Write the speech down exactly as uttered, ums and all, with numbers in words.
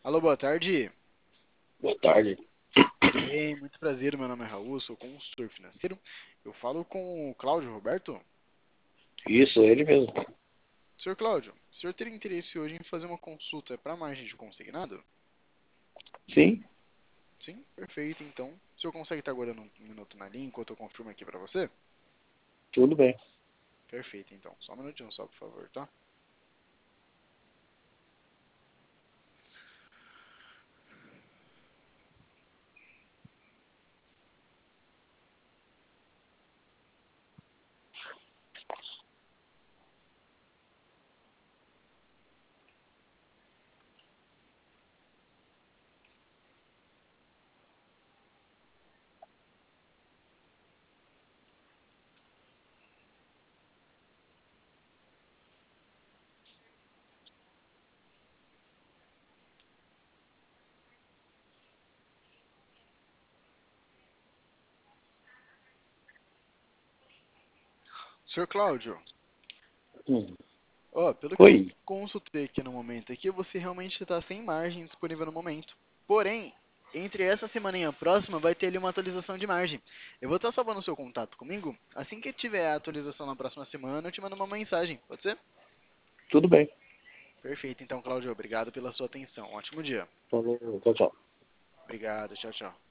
Alô, boa tarde. Boa tarde. Tudo bem? Muito prazer. Meu nome é Raul, sou consultor financeiro. Eu falo com o Cláudio Roberto. Isso, ele mesmo. Senhor Cláudio, o senhor teria interesse hoje em fazer uma consulta para margem de consignado? Sim, Sim, perfeito. Então, o senhor consegue estar agora um minuto na linha enquanto eu confirmo aqui para você? tudo bem. Perfeito, então. Só um minutinho só, por favor, tá? Senhor Cláudio, Hum. ó, pelo que eu Oi, consultei aqui no momento aqui, você realmente está sem margem disponível no momento. Porém, entre essa semana e a próxima vai ter ali uma atualização de margem. Eu vou estar salvando o seu contato comigo. Assim que tiver a atualização na próxima semana, eu te mando uma mensagem. Pode ser? tudo bem. Perfeito. Então, Cláudio, obrigado pela sua atenção. Um ótimo dia. Falou, tchau, tchau. Obrigado. Tchau, tchau.